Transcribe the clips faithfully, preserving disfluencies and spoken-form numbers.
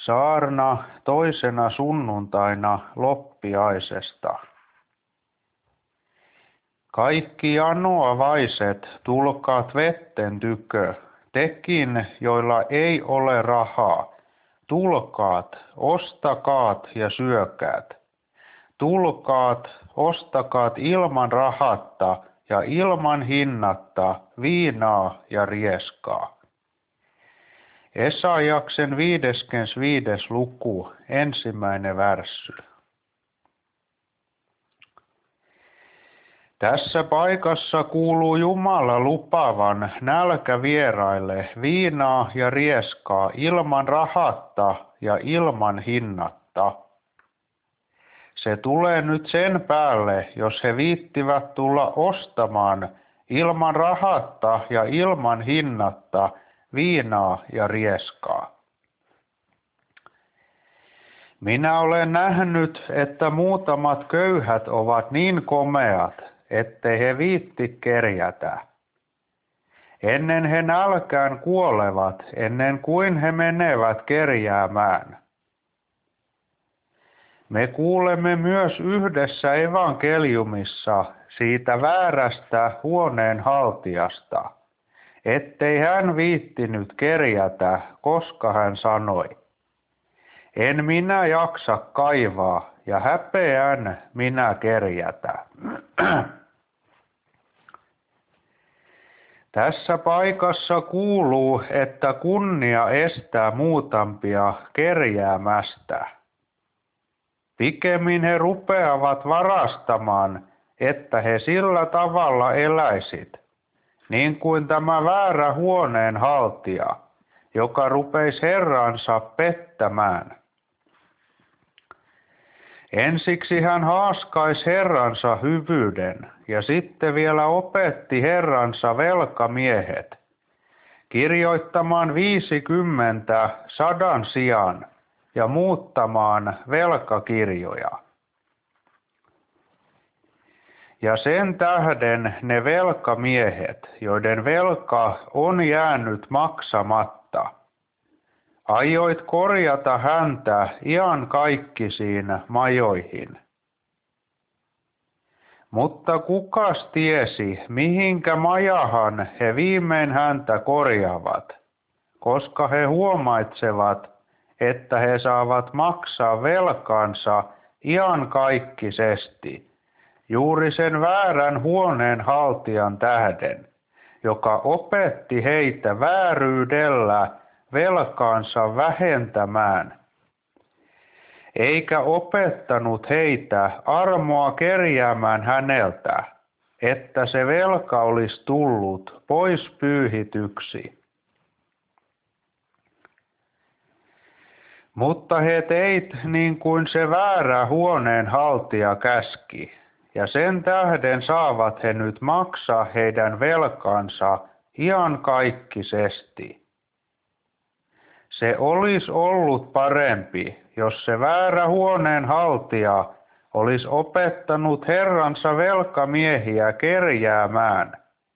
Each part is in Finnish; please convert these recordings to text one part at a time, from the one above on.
Saarna toisena sunnuntaina loppiaisesta. Kaikki janoavaiset, tulkaat vetten tykö, tekin, joilla ei ole rahaa. Tulkaat, ostakaat ja syökäät. Tulkaat, ostakaat ilman rahatta ja ilman hinnatta viinaa ja rieskaa. Esajaksen viideskymmenesviides luku, ensimmäinen värssy. Tässä paikassa kuuluu Jumala lupavan nälkävieraille viinaa ja rieskaa ilman rahatta ja ilman hinnatta. Se tulee nyt sen päälle, jos he viittivät tulla ostamaan ilman rahatta ja ilman hinnatta viinaa ja rieskaa. Minä olen nähnyt, että muutamat köyhät ovat niin komeat, ettei he viitti kerjätä. Ennen he nälkään kuolevat, ennen kuin he menevät kerjäämään. Me kuulemme myös yhdessä evankeliumissa siitä väärästä huoneen haltijasta, ettei hän viittinyt kerjätä, koska hän sanoi, en minä jaksa kaivaa ja häpeän minä kerjätä. Tässä paikassa kuuluu, että kunnia estää muutampia kerjäämästä. Pikemmin he rupeavat varastamaan, että he sillä tavalla eläisit, niin kuin tämä väärä huoneen haltija, joka rupeisi herransa pettämään. Ensiksi hän haaskaisi herransa hyvyyden ja sitten vielä opetti herransa velkamiehet kirjoittamaan viisikymmentä sadan sijaan ja muuttamaan velkakirjoja. Ja sen tähden ne velkamiehet, joiden velka on jäänyt maksamatta, aioit korjata häntä iankaikkisiin majoihin. Mutta kukas tiesi, mihinkä majahan he viimein häntä korjaavat, koska he huomaitsevat, että he saavat maksaa velkansa iankaikkisesti, juuri sen väärän huoneen haltijan tähden, joka opetti heitä vääryydellä velkaansa vähentämään, eikä opettanut heitä armoa kerjäämään häneltä, että se velka olisi tullut pois pyyhityksi. Mutta he teit niin kuin se väärä huoneen haltija käski, ja sen tähden saavat he nyt maksaa heidän velkansa iankaikkisesti. Se olisi ollut parempi, jos se väärä huoneen haltija olisi opettanut herransa velkamiehiä kerjäämään.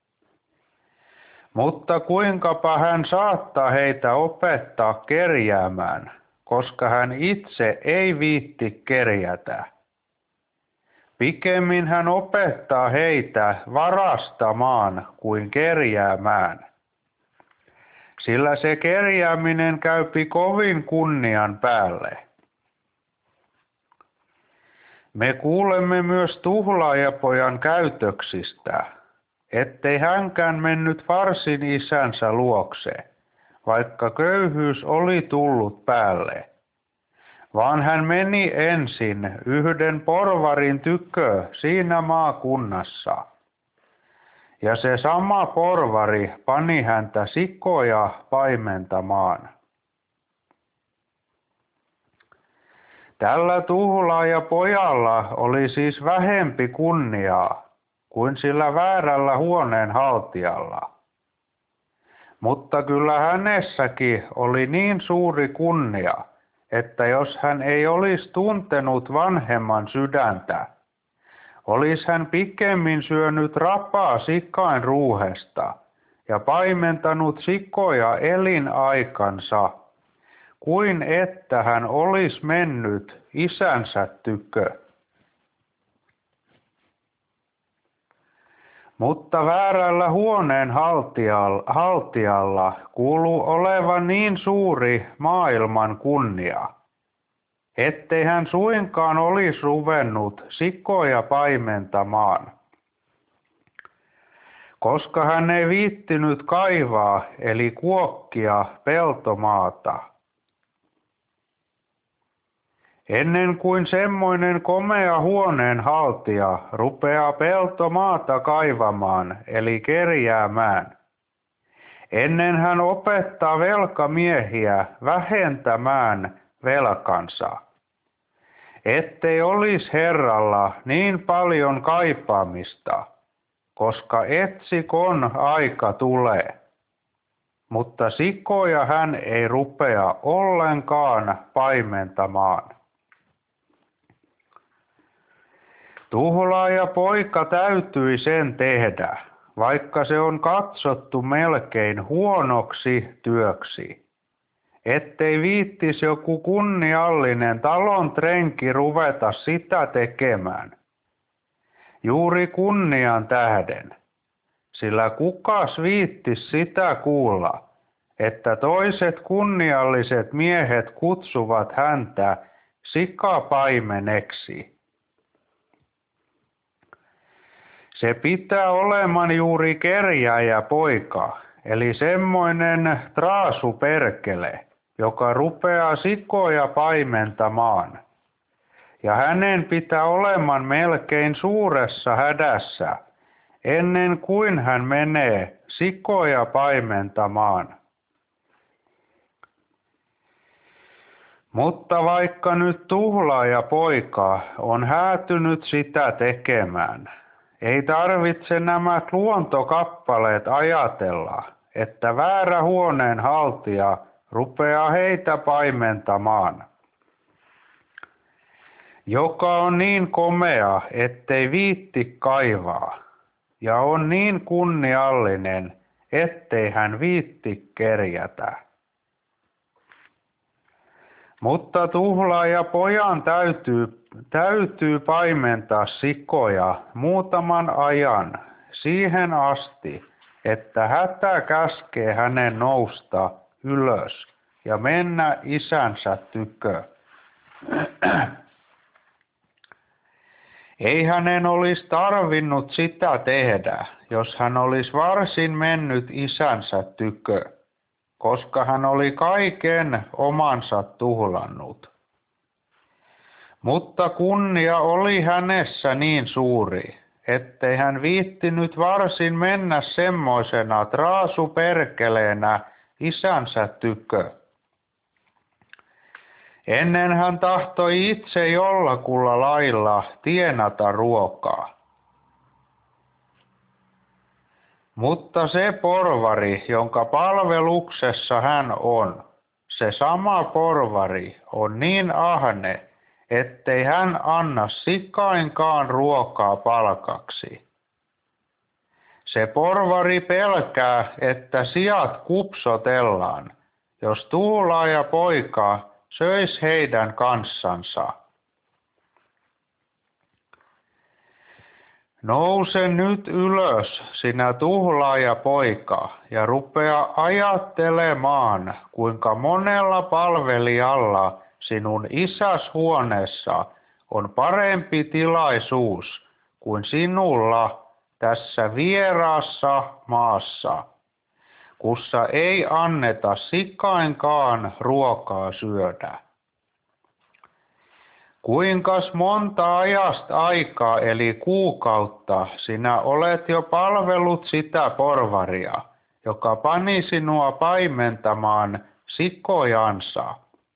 Mutta kuinkapa hän saattaa heitä opettaa kerjäämään, koska hän itse ei viitti kerjätä. Pikemmin hän opettaa heitä varastamaan kuin kerjäämään. Sillä se kerjääminen käypi kovin kunnian päälle. Me kuulemme myös tuhlaajapojan käytöksistä, ettei hänkään mennyt varsin isänsä luokse, vaikka köyhyys oli tullut päälle, vaan hän meni ensin yhden porvarin tykö siinä maakunnassa. Ja se sama porvari pani häntä sikoja paimentamaan. Tällä tuhlaajapojalla oli siis vähempi kunniaa kuin sillä väärällä huoneen haltijalla. Mutta kyllä hänessäkin oli niin suuri kunnia, että jos hän ei olisi tuntenut vanhemman sydäntä, Olis hän pikemmin syönyt rapaa sikain ruuhesta ja paimentanut sikoja elinaikansa, kuin että hän olisi mennyt isänsä tykö. Mutta väärällä huoneen haltijalla kuuluu olevan niin suuri maailman kunnia, ettei hän suinkaan olisi ruvennut sikoja paimentamaan, koska hän ei viittinyt kaivaa eli kuokkia peltomaata. Ennen kuin semmoinen komea huoneen haltija rupeaa peltomaata kaivamaan eli kerjäämään, ennen hän opettaa velkamiehiä vähentämään velkansa, ettei olisi Herralla niin paljon kaipaamista, koska etsikon aika tulee. Mutta sikoja hän ei rupea ollenkaan paimentamaan. Tuhlaaja poika täytyi sen tehdä, vaikka se on katsottu melkein huonoksi työksi, ettei viittis joku kunniallinen talon renki ruveta sitä tekemään. Juuri kunnian tähden, sillä kukas viittis sitä kuulla, että toiset kunnialliset miehet kutsuvat häntä sikapaimeneksi. Se pitää oleman juuri kerjääjä poika, eli semmoinen traasuperkele, joka rupeaa sikoja paimentamaan. Ja hänen pitää oleman melkein suuressa hädässä, ennen kuin hän menee sikoja paimentamaan. Mutta vaikka nyt tuhlaaja poika on häätynyt sitä tekemään, ei tarvitse nämä luontokappaleet ajatella, että väärä huoneen haltija rupeaa heitä paimentamaan, joka on niin komea, ettei viitti kaivaa, ja on niin kunniallinen, ettei hän viitti kerjätä. Mutta tuhlaaja pojan täytyy, täytyy paimentaa sikoja muutaman ajan siihen asti, että hätä käskee hänen nousta ylös ja mennä isänsä tykö. Ei hänen olisi tarvinnut sitä tehdä, jos hän olisi varsin mennyt isänsä tykö, koska hän oli kaiken omansa tuhlannut. Mutta kunnia oli hänessä niin suuri, ettei hän viittinyt varsin mennä semmoisena traasuperkeleenä isänsä tykö. Ennen hän tahtoi itse jollakulla lailla tienata ruokaa. Mutta se porvari, jonka palveluksessa hän on, se sama porvari on niin ahne, ettei hän anna sikainkaan ruokaa palkaksi. Se porvari pelkää, että siat kupsotellaan, jos tuhlaaja poika söis heidän kanssansa. Nouse nyt ylös, sinä tuhlaaja poika, ja rupea ajattelemaan, kuinka monella palvelijalla sinun isäs huoneessa on parempi tilaisuus kuin sinulla tässä vieraassa maassa, kussa ei anneta sikainkaan ruokaa syödä. Kuinkas monta ajasta aikaa eli kuukautta sinä olet jo palvellut sitä porvaria, joka pani sinua paimentamaan sikojansa?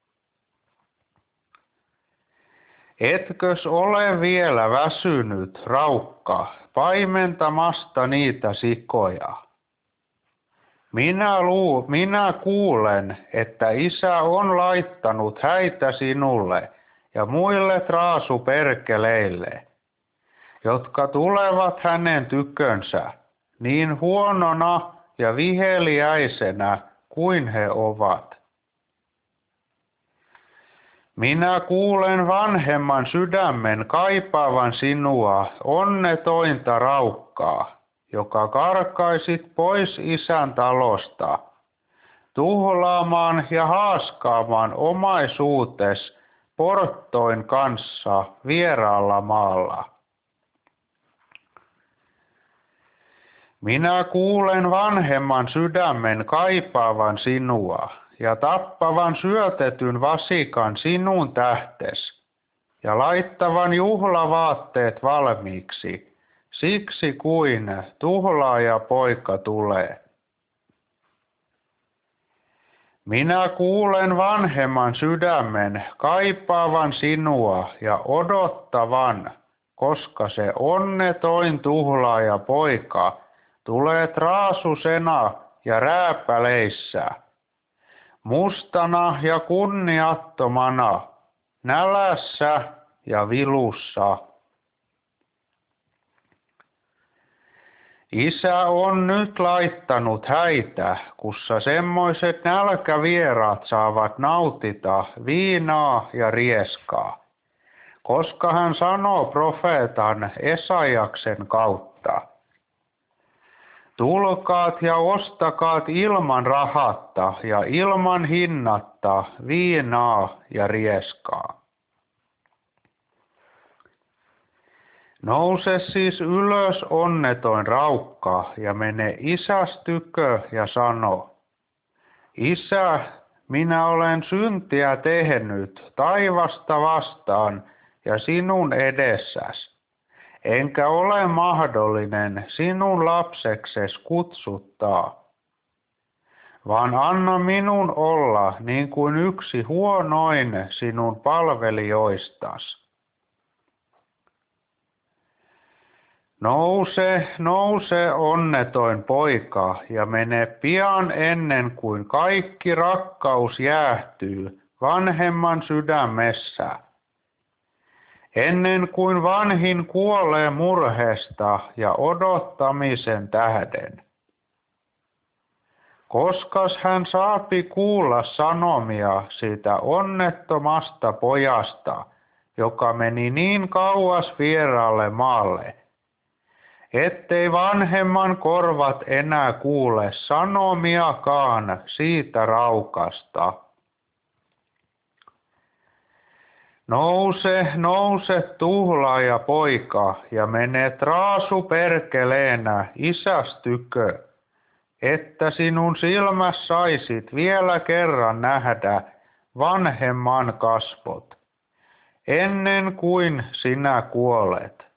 Etkös ole vielä väsynyt, raukka, paimentamasta niitä sikoja? Minä, luu, minä kuulen, että isä on laittanut häitä sinulle ja muille traasuperkeleille, jotka tulevat hänen tykönsä niin huonona ja viheliäisenä kuin he ovat. Minä kuulen vanhemman sydämen kaipaavan sinua, onnetointa raukkaa, joka karkaisit pois isän talosta, tuhlaamaan ja haaskaamaan omaisuutes porttoin kanssa vieraalla maalla. Minä kuulen vanhemman sydämen kaipaavan sinua ja tappavan syötetyn vasikan sinun tähtes ja laittavan juhlavaatteet valmiiksi, siksi kuin tuhlaaja poika tulee. Minä kuulen vanhemman sydämen kaipaavan sinua ja odottavan, koska se onnetoin tuhlaaja poika tulee traasusena ja rääpäleissä, mustana ja kunniattomana, nälässä ja vilussa. Isä on nyt laittanut häitä, kussa semmoiset nälkävieraat saavat nautita viinaa ja rieskaa, koska hän sanoo profeetan Esajaksen kautta. Tulkaat ja ostakaat ilman rahatta ja ilman hinnatta viinaa ja rieskaa. Nouse siis ylös onnetoin raukka ja mene isäs tykö ja sano, Isä, minä olen syntiä tehnyt taivasta vastaan ja sinun edessäs, enkä ole mahdollinen sinun lapsekses kutsuttaa, vaan anna minun olla niin kuin yksi huonoin sinun palvelijoistas. Nouse, nouse onnetoin poika ja mene pian ennen kuin kaikki rakkaus jäähtyy vanhemman sydämessä. Ennen kuin vanhin kuolee murheesta ja odottamisen tähden. Koskas hän saapi kuulla sanomia siitä onnettomasta pojasta, joka meni niin kauas vieraalle maalle, ettei vanhemman korvat enää kuule sanomiakaan siitä raukasta. Nouse, nouse tuhlaaja poika ja mene traasu perkeleenä isäs tykö, että sinun silmäs saisit vielä kerran nähdä vanhemman kasvot, ennen kuin sinä kuolet.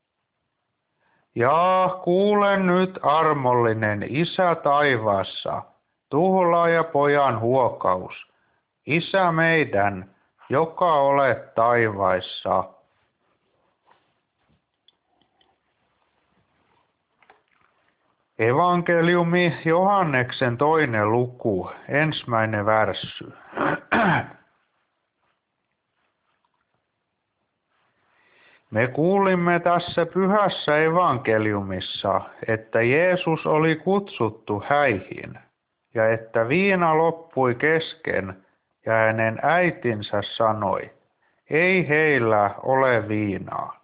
Jaa, kuule nyt armollinen Isä taivaassa, tuhlaaja pojan huokaus, Isä meidän, joka olet taivaissa. Evankeliumi Johanneksen toinen luku, ensimmäinen värssy. Me kuulimme tässä pyhässä evankeliumissa, että Jeesus oli kutsuttu häihin ja että viina loppui kesken ja hänen äitinsä sanoi, ei heillä ole viinaa.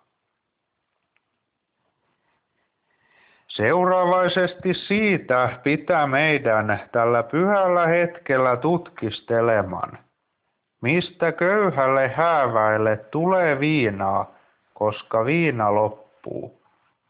Seuraavaisesti siitä pitää meidän tällä pyhällä hetkellä tutkisteleman, mistä köyhälle hääväille tulee viinaa, koska viina loppuu.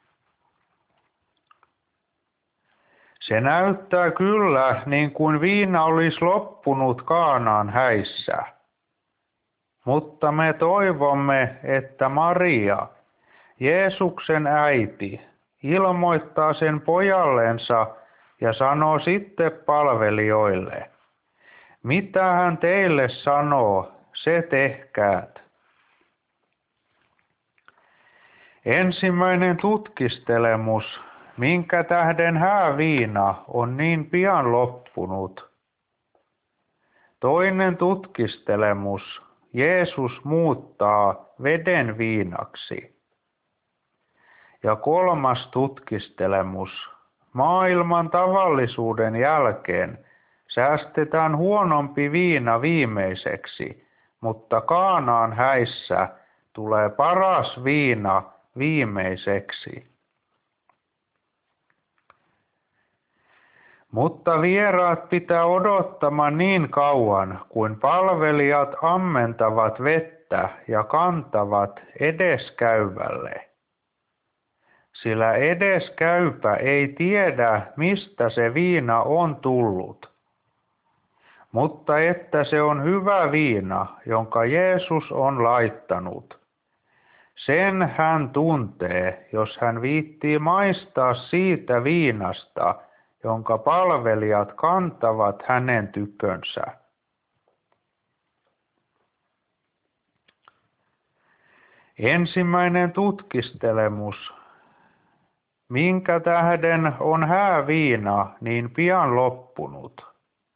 Se näyttää kyllä niin kuin viina olisi loppunut Kaanaan häissä. Mutta me toivomme, että Maria, Jeesuksen äiti, ilmoittaa sen pojallensa ja sanoo sitten palvelijoille, mitä hän teille sanoo, se tehkäät. Ensimmäinen tutkistelemus, minkä tähden hääviina on niin pian loppunut. Toinen tutkistelemus, Jeesus muuttaa veden viinaksi. Ja kolmas tutkistelemus, maailman tavallisuuden jälkeen säästetään huonompi viina viimeiseksi, mutta Kaanaan häissä tulee paras viina viimeiseksi. Mutta vieraat pitää odottamaan niin kauan, kuin palvelijat ammentavat vettä ja kantavat edeskäyvälle. Sillä edeskäypä ei tiedä, mistä se viina on tullut. Mutta että se on hyvä viina, jonka Jeesus on laittanut. Sen hän tuntee, jos hän viittii maistaa siitä viinasta, jonka palvelijat kantavat hänen tykönsä. Ensimmäinen tutkistelemus. Minkä tähden on hääviina niin pian loppunut?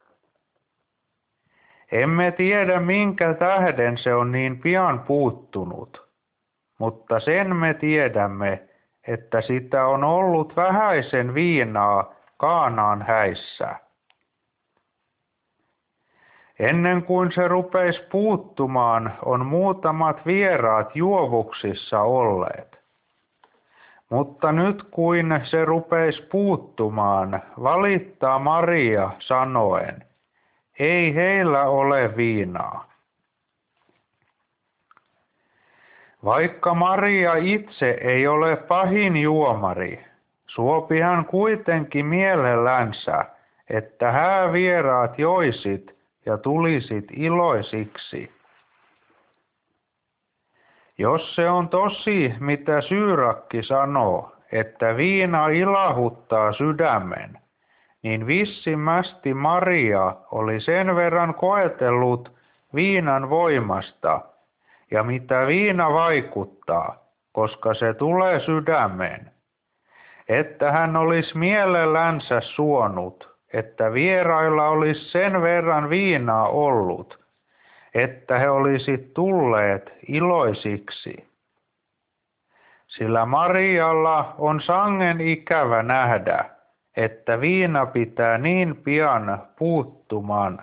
Emme tiedä, minkä tähden se on niin pian puuttunut, mutta sen me tiedämme, että sitä on ollut vähäisen viinaa Kaanaan häissä. Ennen kuin se rupeisi puuttumaan, on muutamat vieraat juovuksissa olleet. Mutta nyt kuin se rupeisi puuttumaan, valittaa Maria sanoen, ei heillä ole viinaa. Vaikka Maria itse ei ole pahin juomari, suopi hän kuitenkin mielellänsä, että häävieraat joisit ja tulisit iloisiksi. Jos se on tosi, mitä Syyrakki sanoo, että viina ilahuttaa sydämen, niin vissimmästi Maria oli sen verran koetellut viinan voimasta ja mitä viina vaikuttaa, koska se tulee sydämeen, että hän olisi mielellänsä suonut, että vierailla olisi sen verran viinaa ollut, että he olisivat tulleet iloisiksi. Sillä Marialla on sangen ikävä nähdä, että viina pitää niin pian puuttumaan.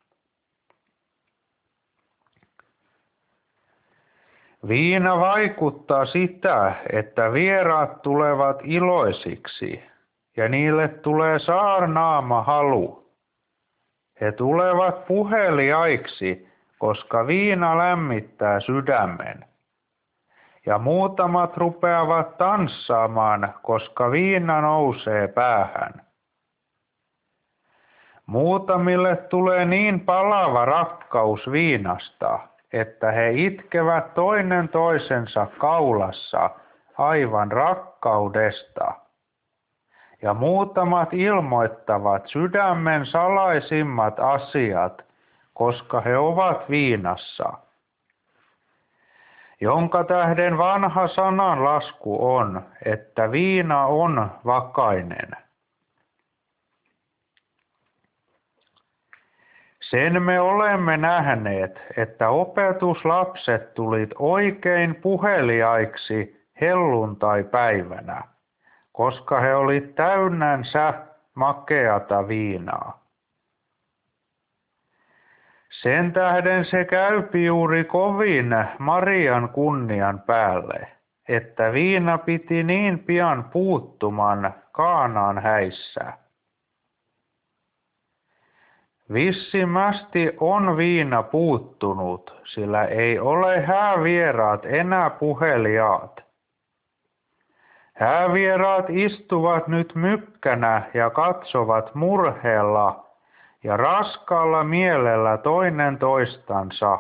Viina vaikuttaa sitä, että vieraat tulevat iloisiksi ja niille tulee saarnaama halu. He tulevat puheliaiksi, koska viina lämmittää sydämen. Ja muutamat rupeavat tanssaamaan, koska viina nousee päähän. Muutamille tulee niin palava rakkaus viinasta, että he itkevät toinen toisensa kaulassa aivan rakkaudesta. Ja muutamat ilmoittavat sydämen salaisimmat asiat, koska he ovat viinassa. Jonka tähden vanha sananlasku on, että viina on vakainen. Sen me olemme nähneet, että opetuslapset tulit oikein puheliaiksi helluntaipäivänä, koska he olivat täynnänsä makeata viinaa. Sen tähden se käypi juuri kovin Marian kunnian päälle, että viina piti niin pian puuttuman Kaanaan häissä. Vissimmästi on viina puuttunut, sillä ei ole häävieraat enää puheliaat. Häävieraat istuvat nyt mykkänä ja katsovat murheella ja raskaalla mielellä toinen toistansa.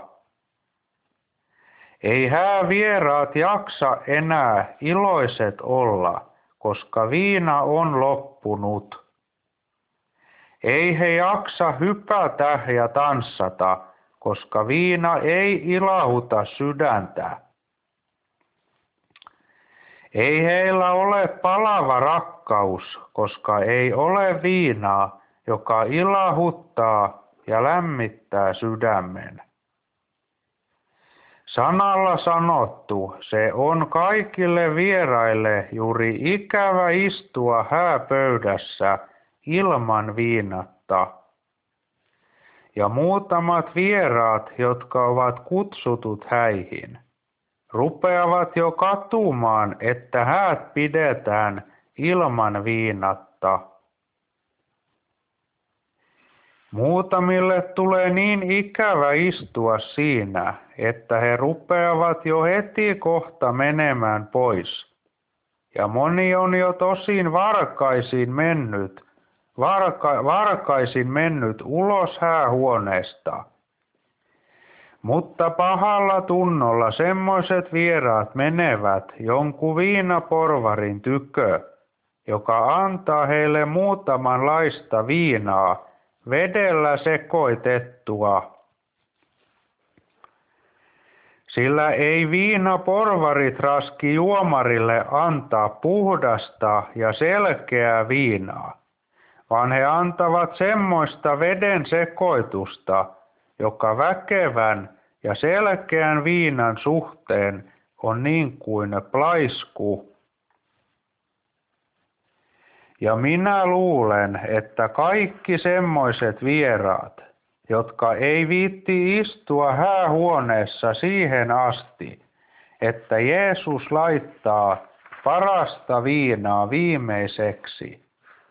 Ei häävieraat jaksa enää iloiset olla, koska viina on loppunut. Ei he jaksa hypätä ja tanssata, koska viina ei ilahuta sydäntä. Ei heillä ole palava rakkaus, koska ei ole viinaa, joka ilahuttaa ja lämmittää sydämen. Sanalla sanottu, se on kaikille vieraille juuri ikävä istua hääpöydässä ilman viinatta. ja muutamat vieraat, jotka ovat kutsutut häihin, rupeavat jo katumaan, että häät pidetään ilman viinatta. Muutamille tulee niin ikävä istua siinä, että he rupeavat jo heti kohta menemään pois. Ja moni on jo tosin varkaisin mennyt, varka, varkaisin mennyt ulos häähuoneesta. Mutta pahalla tunnolla semmoiset vieraat menevät jonkun viinaporvarin tykö, joka antaa heille muutamanlaista viinaa, vedellä sekoitettua. Sillä ei viinaporvarit raski juomarille antaa puhdasta ja selkeää viinaa, vaan he antavat semmoista veden sekoitusta, joka väkevän ja selkeän viinan suhteen on niin kuin plaisku. Ja minä luulen, että kaikki semmoiset vieraat, jotka ei viitti istua häähuoneessa siihen asti, että Jeesus laittaa parasta viinaa viimeiseksi,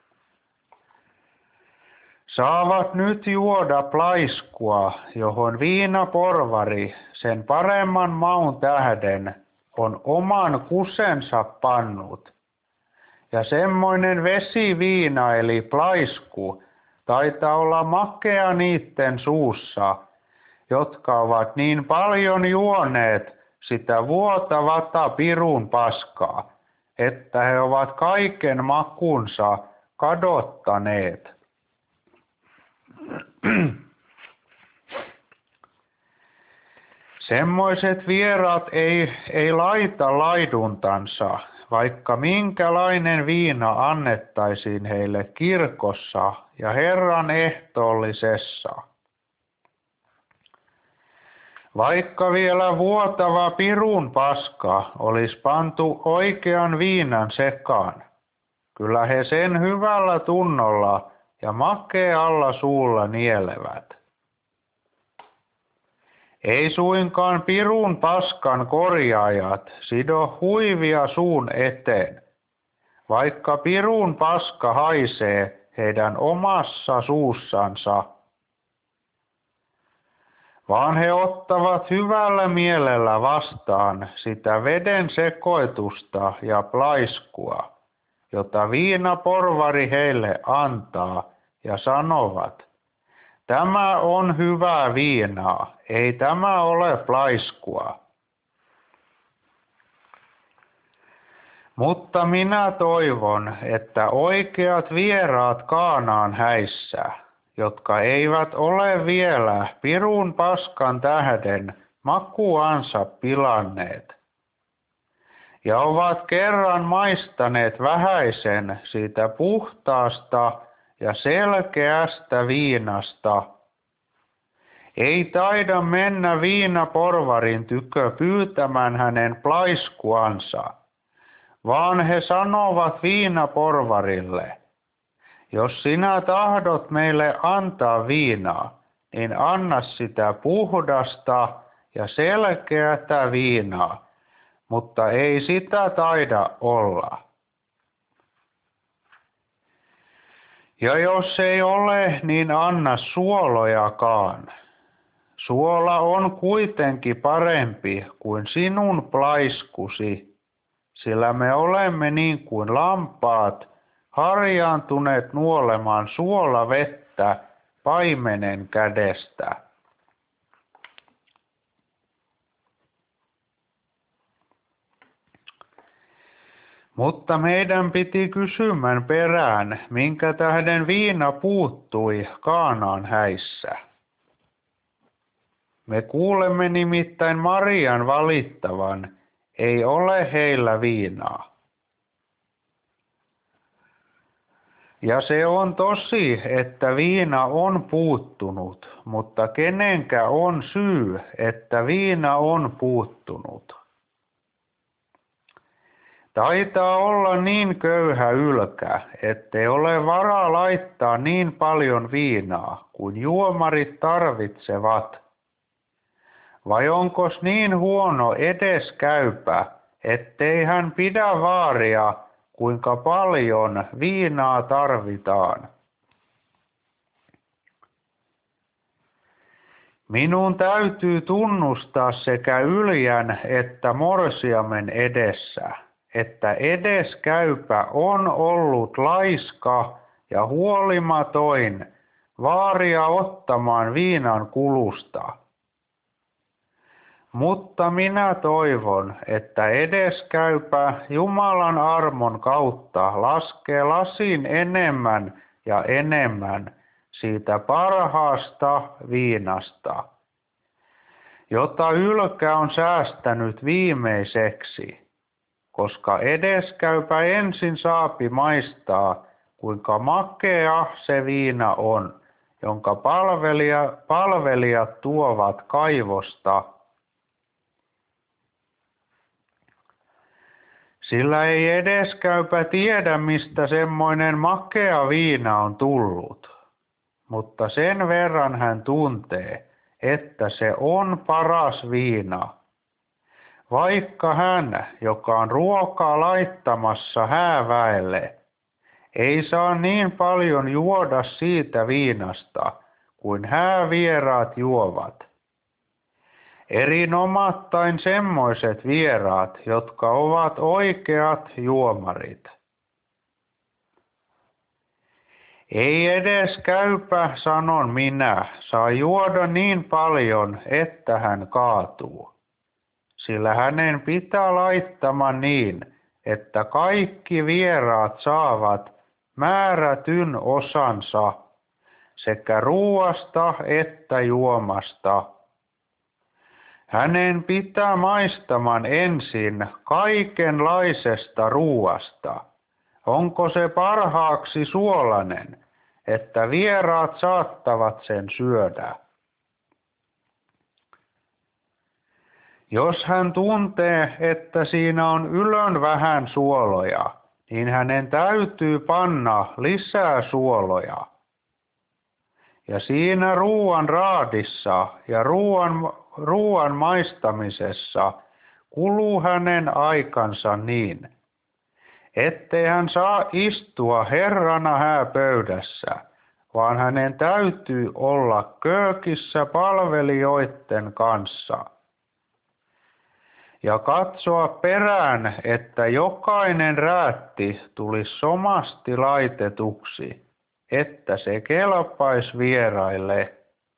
saavat nyt juoda plaiskua, johon viinaporvari sen paremman maun tähden on oman kusensa pannut. Ja semmoinen vesiviina eli plaisku taitaa olla makea niitten suussa, jotka ovat niin paljon juoneet sitä vuotavata pirun paskaa, että he ovat kaiken makunsa kadottaneet. Semmoiset vieraat ei, ei laita laiduntansa, vaikka minkälainen viina annettaisiin heille kirkossa ja Herran ehtoollisessa. Vaikka vielä vuotava pirun paska olisi pantu oikean viinan sekaan, kyllä he sen hyvällä tunnolla ja makealla suulla nielevät. Ei suinkaan pirun paskan korjaajat sido huivia suun eteen, vaikka pirun paska haisee heidän omassa suussansa, vaan he ottavat hyvällä mielellä vastaan sitä veden sekoitusta ja plaiskua, jota viinaporvari heille antaa, ja sanovat: tämä on hyvää viinaa, ei tämä ole plaiskua. Mutta minä toivon, että oikeat vieraat Kaanaan häissä, jotka eivät ole vielä pirun paskan tähden makuansa pilanneet, ja ovat kerran maistaneet vähäisen siitä puhtaasta ja selkeästä viinasta, ei taida mennä viinaporvarin tykö pyytämään hänen plaiskuansa, vaan he sanovat viinaporvarille: jos sinä tahdot meille antaa viinaa, niin anna sitä puhdasta ja selkeätä viinaa, mutta ei sitä taida olla. Ja jos ei ole, niin anna suolojakaan. Suola on kuitenkin parempi kuin sinun plaiskusi, sillä me olemme niin kuin lampaat harjaantuneet nuolemaan suolavettä paimenen kädestä. Mutta meidän piti kysymän perään, minkä tähden viina puuttui Kaanaan häissä. Me kuulemme nimittäin Marian valittavan, ei ole heillä viinaa. Ja se on tosi, että viina on puuttunut, mutta kenenkä on syy, että viina on puuttunut? Taitaa olla niin köyhä ylkä, ettei ole varaa laittaa niin paljon viinaa kuin juomarit tarvitsevat. Vai onkos niin huono edeskäypä, ettei hän pidä vaaria, kuinka paljon viinaa tarvitaan? Minun täytyy tunnustaa sekä Yljän että morsiamen edessä, että edeskäypä on ollut laiska ja huolimatoin vaaria ottamaan viinan kulusta. Mutta minä toivon, että edeskäypä Jumalan armon kautta laskee lasin enemmän ja enemmän siitä parhaasta viinasta, jota Ylkä on säästänyt viimeiseksi, koska edeskäypä ensin saapi maistaa, kuinka makea se viina on, jonka palvelija, palvelijat tuovat kaivosta. Sillä ei edeskäypä tiedä, mistä semmoinen makea viina on tullut, mutta sen verran hän tuntee, että se on paras viina. Vaikka hän, joka on ruokaa laittamassa hääväelle, ei saa niin paljon juoda siitä viinasta kuin häävieraat juovat. Erinomattain semmoiset vieraat, jotka ovat oikeat juomarit. Ei edes käypä, sanon minä, saa juoda niin paljon, että hän kaatuu, sillä hänen pitää laittama niin, että kaikki vieraat saavat määrätyn osansa sekä ruuasta että juomasta. Hänen pitää maistaman ensin kaikenlaisesta ruuasta. Onko se parhaaksi suolainen, että vieraat saattavat sen syödä? Jos hän tuntee, että siinä on ylön vähän suoloja, niin hänen täytyy panna lisää suoloja. Ja siinä ruuan raadissa ja ruuan, ruuan maistamisessa kuluu hänen aikansa niin, ettei hän saa istua herrana hääpöydässä, vaan hänen täytyy olla köökissä palvelijoiden kanssa ja katsoa perään, että jokainen räätti tulisi somasti laitetuksi, että se kelpaisi vieraille.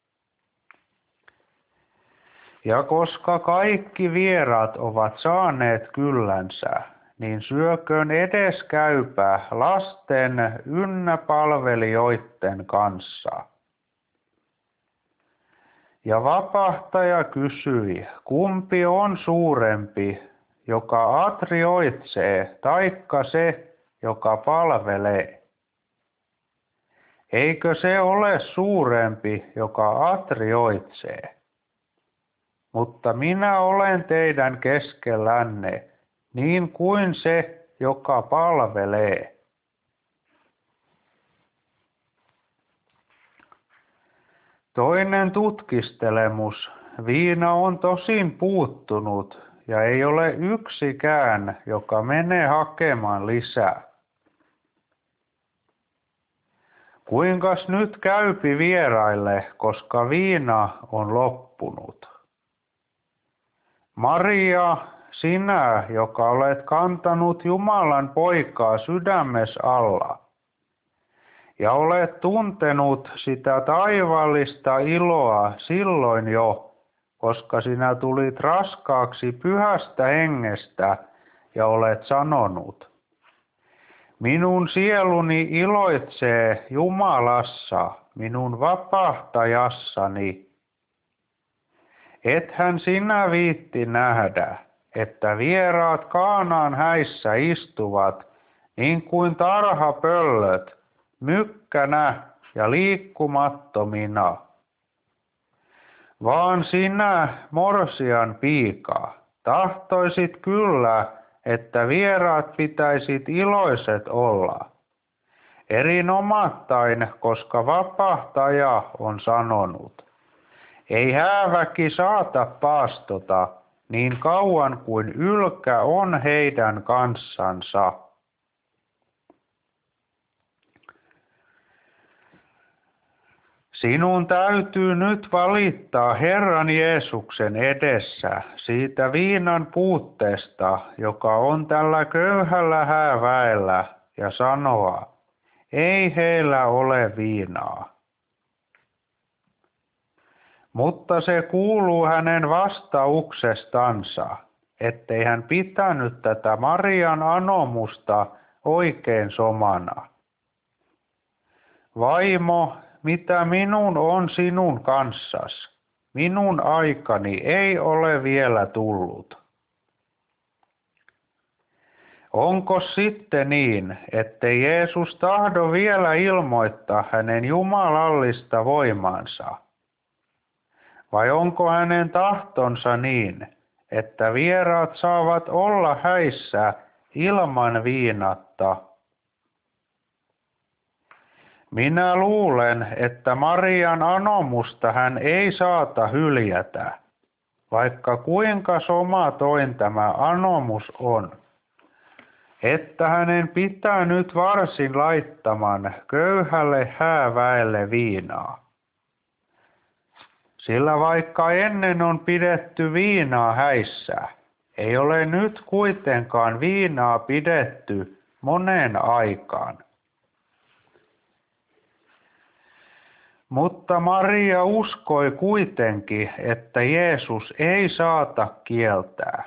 Ja koska kaikki vieraat ovat saaneet kyllänsä, niin syököön edeskäypä lasten ynnä palvelijoiden kanssa. Ja vapahtaja kysyi, kumpi on suurempi, joka atrioitsee, taikka se, joka palvelee. Eikö se ole suurempi, joka atrioitsee? Mutta minä olen teidän keskellänne, niin kuin se, joka palvelee. Toinen tutkistelemus. Viina on tosin puuttunut ja ei ole yksikään, joka menee hakemaan lisää. Kuinkas nyt käypi vieraille, koska viina on loppunut? Maria, sinä, joka olet kantanut Jumalan poikaa sydämes alla, ja olet tuntenut sitä taivaallista iloa silloin jo, koska sinä tulit raskaaksi pyhästä hengestä ja olet sanonut, minun sieluni iloitsee Jumalassa, minun vapahtajassani. Ethän sinä viitti nähdä, että vieraat Kaanaan häissä istuvat niin kuin tarhapöllöt, mykkänä ja liikkumattomina. Vaan sinä, morsian piika, tahtoisit kyllä, että vieraat pitäisit iloiset olla. Erinomattain, koska vapahtaja on sanonut, ei hääväki saata paastota niin kauan kuin ylkä on heidän kanssansa. Sinun täytyy nyt valittaa Herran Jeesuksen edessä siitä viinan puutteesta, joka on tällä köyhällä hääväellä, ja sanoa, ei heillä ole viinaa. Mutta se kuuluu hänen vastauksestansa, ettei hän pitänyt tätä Marian anomusta oikein somana. Vaimo, mitä minun on sinun kanssas? Minun aikani ei ole vielä tullut. Onko sitten niin, ettei Jeesus tahdo vielä ilmoittaa hänen jumalallista voimansa? Vai onko hänen tahtonsa niin, että vieraat saavat olla häissä ilman viinatta? Minä luulen, että Marian anomusta hän ei saata hyljätä, vaikka kuinka somatoin tämä anomus on, että hänen pitää nyt varsin laittaman köyhälle hääväelle viinaa. Sillä vaikka ennen on pidetty viinaa häissä, ei ole nyt kuitenkaan viinaa pidetty moneen aikaan. Mutta Maria uskoi kuitenkin, että Jeesus ei saata kieltää.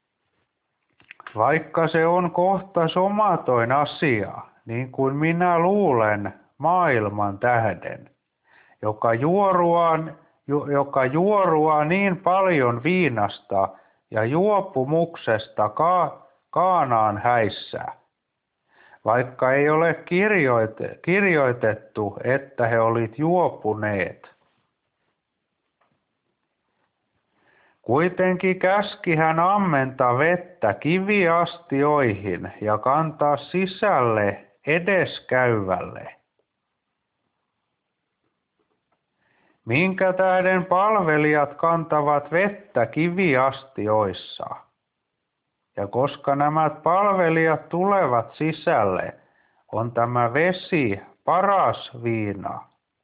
Vaikka se on kohta somatoin asia, niin kuin minä luulen maailman tähden, joka juoruaa, joka juoruaa niin paljon viinasta ja juopumuksesta ka, Kaanaan häissä, vaikka ei ole kirjoite, kirjoitettu, että he olit juopuneet. Kuitenkin käski hän ammentaa vettä kiviastioihin ja kantaa sisälle edeskäyvälle. Minkä tähden palvelijat kantavat vettä kiviastioissa? Ja koska nämä palvelijat tulevat sisälle, on tämä vesi paras viina.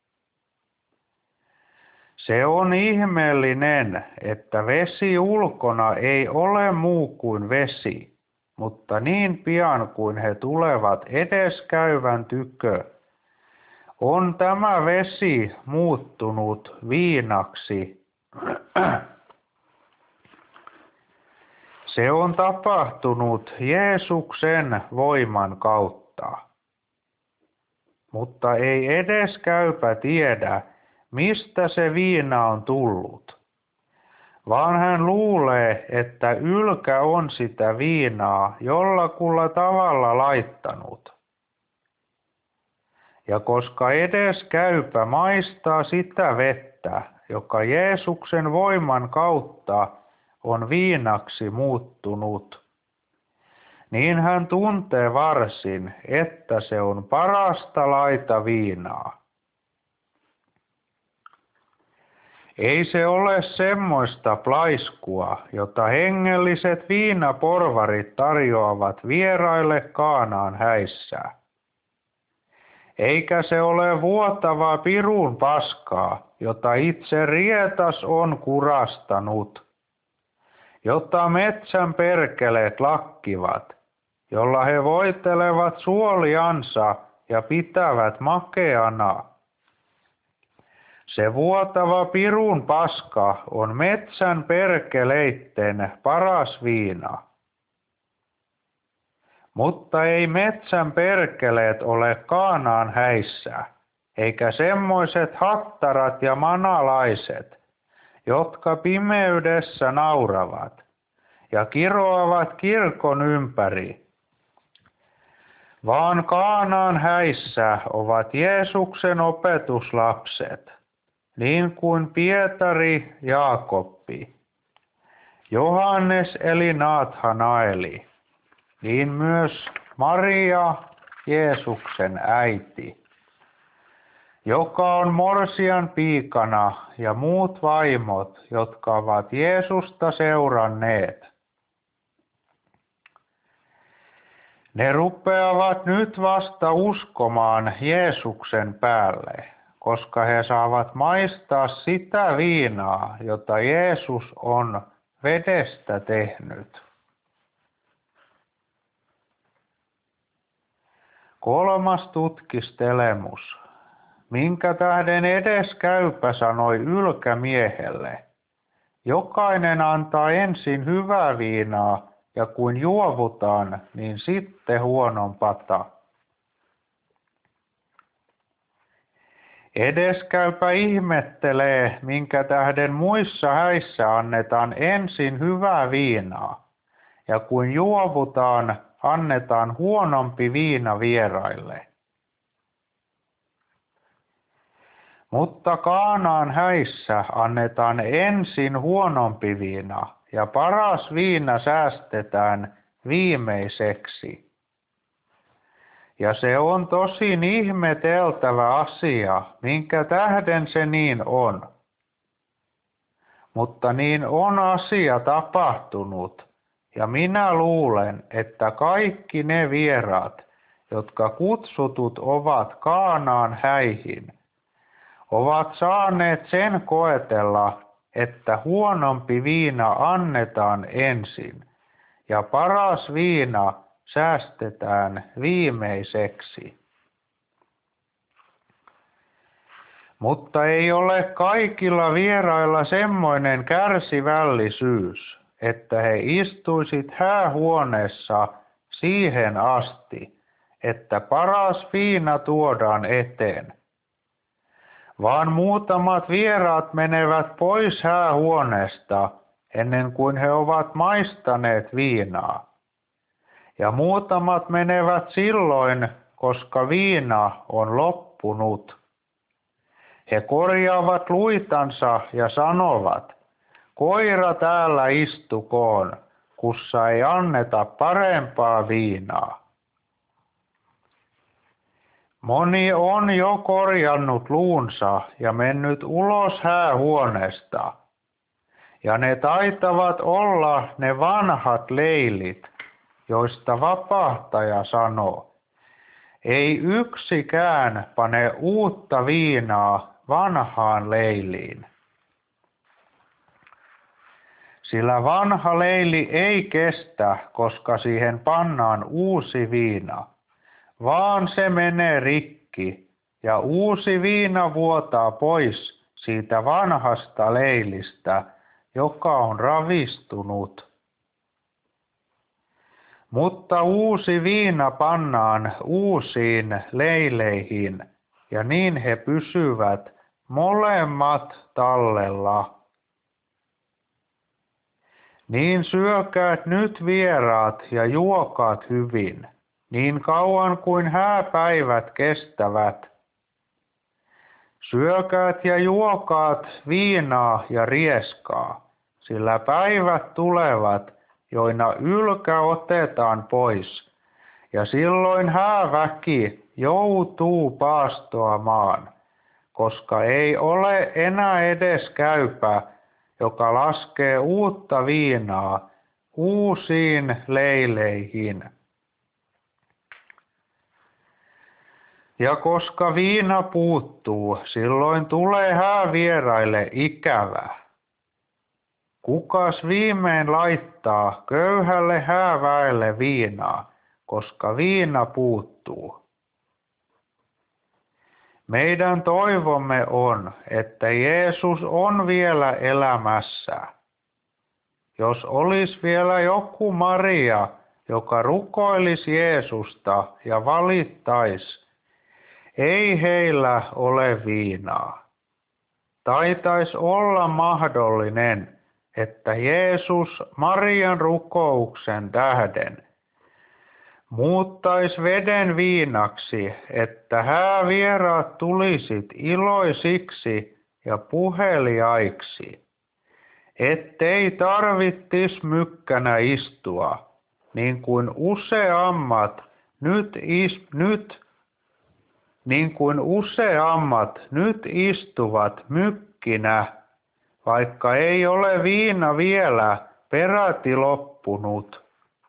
Se on ihmeellinen, että vesi ulkona ei ole muu kuin vesi, mutta niin pian kuin he tulevat edeskäyvän tykö, on tämä vesi muuttunut viinaksi. Se on tapahtunut Jeesuksen voiman kautta. Mutta ei edeskäypä tiedä, mistä se viina on tullut, vaan hän luulee, että ylkä on sitä viinaa jollakulla tavalla laittanut. Ja koska edeskäypä maistaa sitä vettä, joka Jeesuksen voiman kautta on viinaksi muuttunut, niin hän tuntee varsin, että se on parasta laita viinaa. Ei se ole semmoista plaiskua, jota hengelliset viinaporvarit tarjoavat vieraille Kaanaan häissä. Eikä se ole vuotavaa pirun paskaa, jota itse rietas on kurastanut, jota metsän perkeleet lakkivat, jolla he voitelevat suoliansa ja pitävät makeana. Se vuotava pirun paska on metsän perkeleitten paras viina. Mutta ei metsän perkeleet ole Kaanaan häissä, eikä semmoiset hattarat ja manalaiset, jotka pimeydessä nauravat ja kiroavat kirkon ympäri, vaan Kaanaan häissä ovat Jeesuksen opetuslapset, niin kuin Pietari, Jaakoppi, Johannes eli Naathanaeli, niin myös Maria, Jeesuksen äiti, joka on morsian piikana, ja muut vaimot, jotka ovat Jeesusta seuranneet. Ne rupeavat nyt vasta uskomaan Jeesuksen päälle, koska he saavat maistaa sitä viinaa, jota Jeesus on vedestä tehnyt. Kolmas tutkistelemus. Minkä tähden edes käypä sanoi ylkämiehelle: jokainen antaa ensin hyvää viinaa, ja kun juovutaan, niin sitten huonompata. Edeskäypä ihmettelee, minkä tähden muissa häissä annetaan ensin hyvää viinaa, ja kun juovutaan, annetaan huonompi viina vieraille. Mutta Kaanaan häissä annetaan ensin huonompi viina, ja paras viina säästetään viimeiseksi. Ja se on tosin ihmeteltävä asia, minkä tähden se niin on. Mutta niin on asia tapahtunut, ja minä luulen, että kaikki ne vieraat, jotka kutsutut ovat Kaanaan häihin, ovat saaneet sen koetella, että huonompi viina annetaan ensin, ja paras viina säästetään viimeiseksi. Mutta ei ole kaikilla vierailla semmoinen kärsivällisyys, että he istuisit häähuoneessa siihen asti, että paras viina tuodaan eteen. Vaan muutamat vieraat menevät pois häähuoneesta ennen kuin he ovat maistaneet viinaa. Ja muutamat menevät silloin, koska viina on loppunut. He korjaavat luitansa ja sanovat: koira täällä istukoon, kussa ei anneta parempaa viinaa. Moni on jo korjannut luunsa ja mennyt ulos häähuoneesta, ja ne taitavat olla ne vanhat leilit, joista vapahtaja sanoo: ei yksikään pane uutta viinaa vanhaan leiliin. Sillä vanha leili ei kestä, koska siihen pannaan uusi viina, vaan se menee rikki, ja uusi viina vuotaa pois siitä vanhasta leilistä, joka on ravistunut. Mutta uusi viina pannaan uusiin leileihin, ja niin he pysyvät molemmat tallella. Niin syökäät nyt vieraat ja juokaat hyvin, niin kauan kuin hääpäivät kestävät. Syökäät ja juokaat viinaa ja rieskaa, sillä päivät tulevat, joina ylkä otetaan pois, ja silloin hääväki joutuu paastoamaan, koska ei ole enää edes käypä, joka laskee uutta viinaa uusiin leileihin. Ja koska viina puuttuu, silloin tulee häävieraille ikävä. Kukas viimein laittaa köyhälle hääväelle viinaa, koska viina puuttuu? Meidän toivomme on, että Jeesus on vielä elämässä. Jos olisi vielä joku Maria, joka rukoilisi Jeesusta ja valittaisi, ei heillä ole viinaa. Taitais olla mahdollinen, että Jeesus Marian rukouksen tähden muuttaisi veden viinaksi, että häävieraat tulisit iloisiksi ja puheliaiksi, ettei tarvittis mykkänä istua, niin kuin useammat nyt, is, nyt, niin kuin useammat nyt istuvat mykkinä, vaikka ei ole viina vielä peräti loppunut.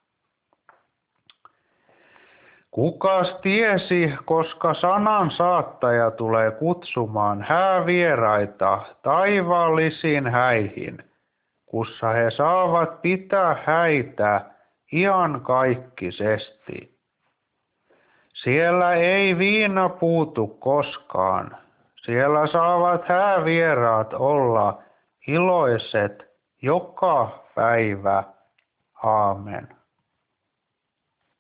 Kukas tiesi, koska sanan saattaja tulee kutsumaan häävieraita taivaallisiin häihin, kussa he saavat pitää häitä iankaikkisesti. Siellä ei viina puutu koskaan. Siellä saavat häävieraat olla iloiset joka päivä. Aamen.